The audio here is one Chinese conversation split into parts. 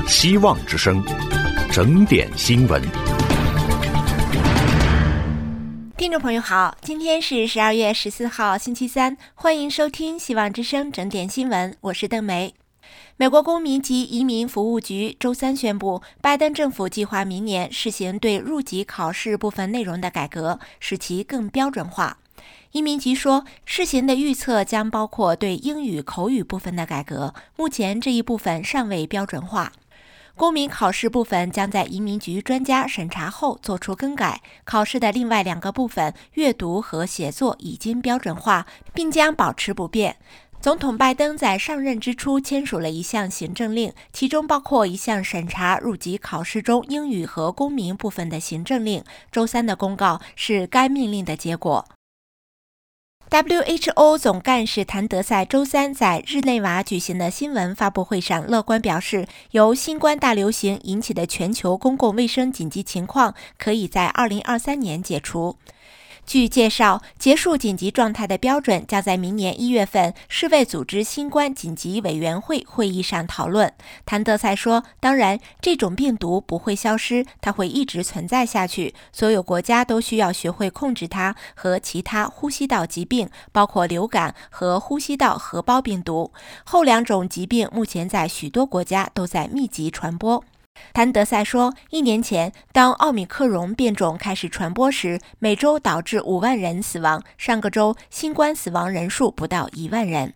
希望之声，整点新闻。 听众朋友好，今天是12月14号星期三，欢迎收听希望之声整点新闻，我是邓梅。美国公民及移民服务局周三宣布，拜登政府计划明年试行对入籍考试部分内容的改革，使其更标准化。移民局说，试行的预测将包括对英语口语部分的改革，目前这一部分尚未标准化。公民考试部分将在移民局专家审查后做出更改，考试的另外2个部分，阅读和写作已经标准化，并将保持不变。总统拜登在上任之初签署了一项行政令，其中包括一项审查入籍考试中英语和公民部分的行政令。周三的公告是该命令的结果。WHO 总干事谭德赛周三在日内瓦举行的新闻发布会上乐观表示，由新冠大流行引起的全球公共卫生紧急情况可以在2023年解除。据介绍，结束紧急状态的标准将在明年1月份世卫组织新冠紧急委员会会议上讨论。谭德赛说，当然，这种病毒不会消失，它会一直存在下去。所有国家都需要学会控制它和其他呼吸道疾病，包括流感和呼吸道合胞病毒。后2种疾病目前在许多国家都在密集传播。谭德赛说，1年前，当奥米克戎变种开始传播时，每周导致5万人死亡，上个周新冠死亡人数不到1万人。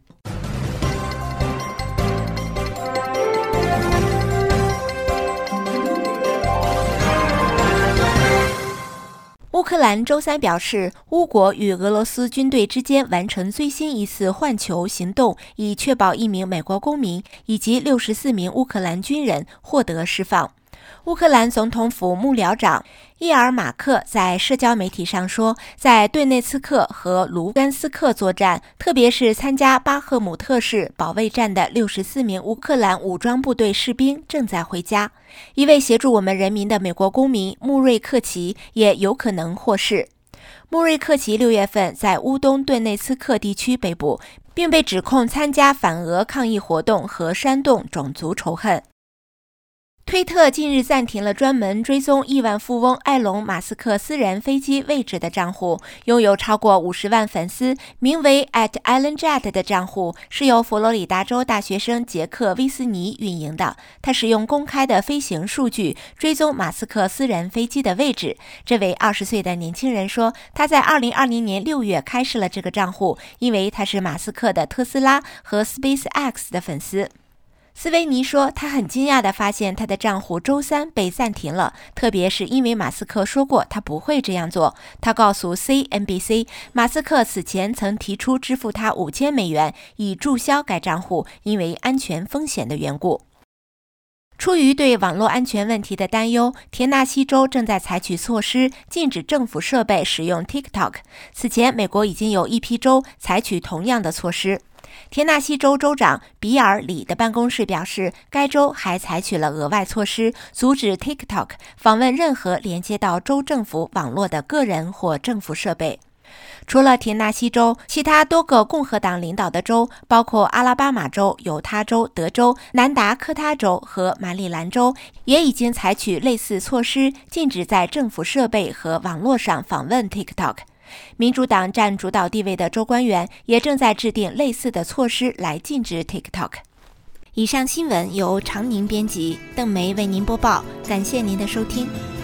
乌克兰周三表示，乌国与俄罗斯军队之间完成最新一次换球行动，以确保1名美国公民以及64名乌克兰军人获得释放。乌克兰总统府幕僚长伊尔马克在社交媒体上说，在顿涅茨克和卢甘斯克作战，特别是参加巴赫姆特市保卫战的64名乌克兰武装部队士兵正在回家。一位协助我们人民的美国公民穆瑞克奇也有可能获释。穆瑞克奇6月份在乌东顿内茨克地区被捕，并被指控参加反俄抗议活动和煽动种族仇恨。推特近日暂停了专门追踪亿万富翁埃隆·马斯克私人飞机位置的账户，拥有超过50万粉丝，名为 @ElonJet 的账户是由佛罗里达州大学生杰克·威斯尼运营的。他使用公开的飞行数据追踪马斯克私人飞机的位置。这位20岁的年轻人说，他在2020年6月开设了这个账户，因为他是马斯克的特斯拉和 SpaceX 的粉丝。斯维尼说，他很惊讶地发现他的账户周三被暂停了，特别是因为马斯克说过他不会这样做。他告诉 CNBC， 马斯克此前曾提出支付他$5000以注销该账户，因为安全风险的缘故。出于对网络安全问题的担忧，田纳西州正在采取措施，禁止政府设备使用 TikTok。此前，美国已经有一批州采取同样的措施。田纳西州州长比尔·里的办公室表示，该州还采取了额外措施，阻止 TikTok 访问任何连接到州政府网络的个人或政府设备。除了田纳西州，其他多个共和党领导的州，包括阿拉巴马州、犹他州、德州、南达科他州和马里兰州，也已经采取类似措施，禁止在政府设备和网络上访问 TikTok。民主党占主导地位的州官员也正在制定类似的措施来禁止 TikTok。 以上新闻由常宁编辑，邓梅为您播报，感谢您的收听。